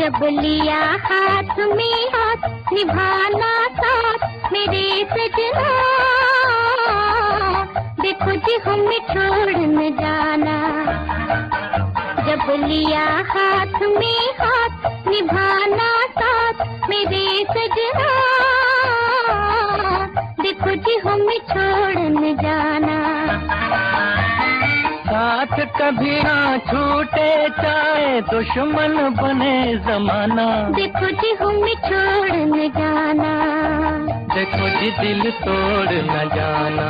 जब लिया हाथ में हाथ निभाना साथ मेरे सजना, देखो जी हमें छोड़ न जाना। जब लिया हाथ में हाथ निभाना साथ मेरे सजना, देखो जी हमें छोड़ न जाना। साथ कभी ना छूटे चाहे दुश्मन बने जमाना, देखो जी हमें छोड़ न जाना। देखो जी दिल तोड़ न जाना।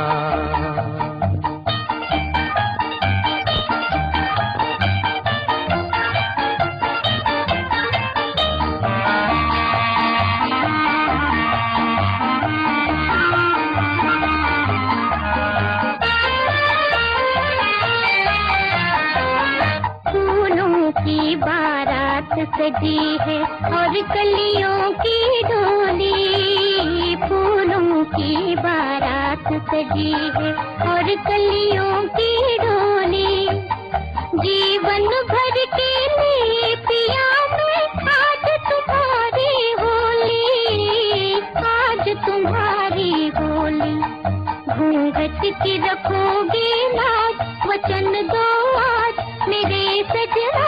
की बारात सजी है और कलियों की डोली, फूलों की बारात सजी है और कलियों की डोली। जीवन भर के लिए पिया मैं आज तुम्हारी होली, आज तुम्हारी होली। घूंघट की रखोगे लाज, वचन दो आज मेरे सजना,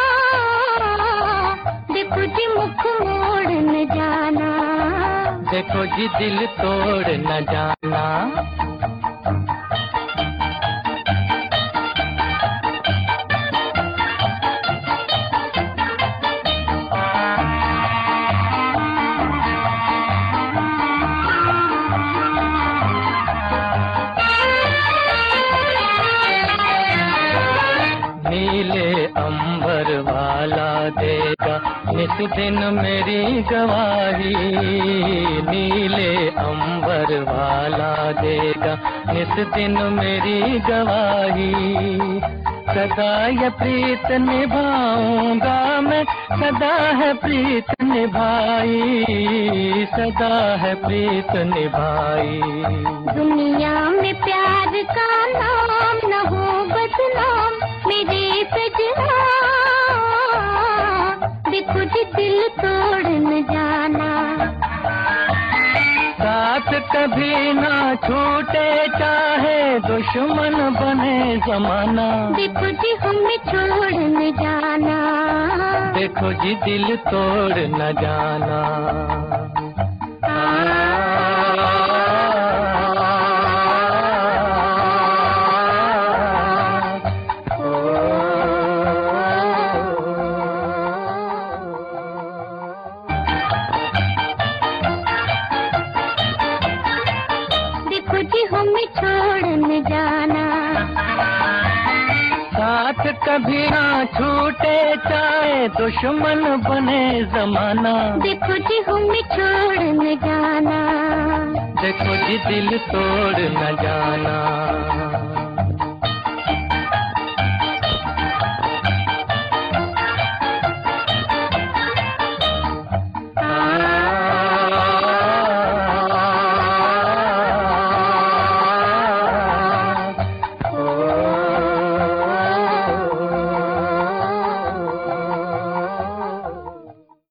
देखो जी मुख मोड़ न जाना। देखो जी दिल तोड़ न जाना। नीले अंबर वाला देगा नित दिन मेरी गवाही, नीले अंबर वाला देगा नित दिन मेरी गवाही। सदा ये प्रीत निभाऊंगा मैं, सदा है प्रीत निभाई, सदा है प्रीत निभाई। दुनिया में प्यार का नाम न हो बदनाम मेरे सजना, देखो जी दिल तोड़ न जाना। साथ कभी ना छूटे चाहे दुश्मन बने जमाना, देखो जी हमें छोड़ न जाना। देखो जी दिल तोड़ न जाना। देखो जी हमें छोड़ न जाना। साथ कभी ना छूटे चाहे दुश्मन बने जमाना, देखो जी हमें छोड़ न जाना। देखो जी दिल तोड़ न जाना।